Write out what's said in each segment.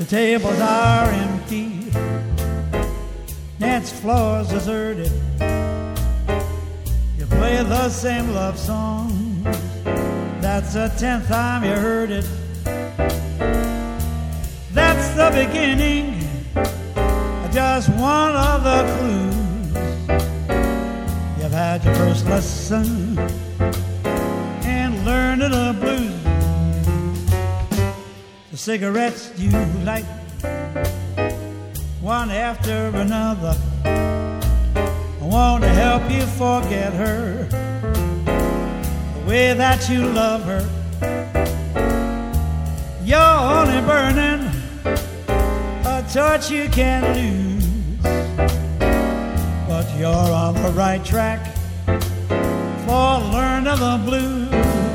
tables are empty, dance floors deserted. You play the same love song, that's the 10th time you heard it. That's the beginning, just one of the clues. You've had your first lesson and learning the blues. The cigarettes you light, one after another. I want to help you forget her, the way that you love her. You're only burning a torch you can't lose, but you're on the right track for learning the blues.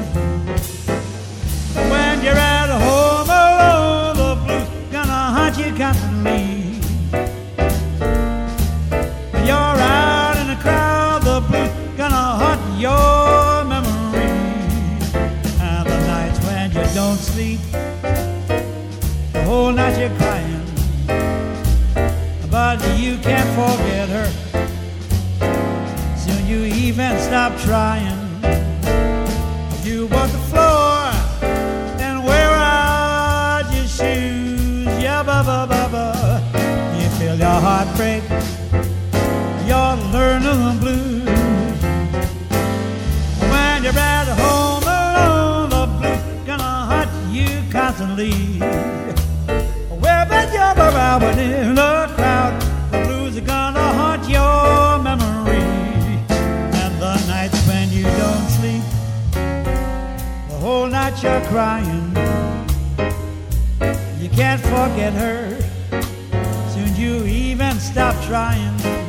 When you're at home alone, the blues gonna haunt you constantly. When you're out in the crowd, the blues gonna haunt your memory. And the nights when you don't sleep, the whole night you're crying, but you can't forget her. Soon you even stop trying. You walk the floor and wear out your shoes. Yeah, ba ba ba ba. You feel your heart break, you're learning the blues. When you're at home alone, the blues gonna haunt you constantly. But you're around in the crowd, the blues are gonna haunt your memory. And the nights when you don't sleep, the whole night you're crying. You can't forget her, soon you even stop trying.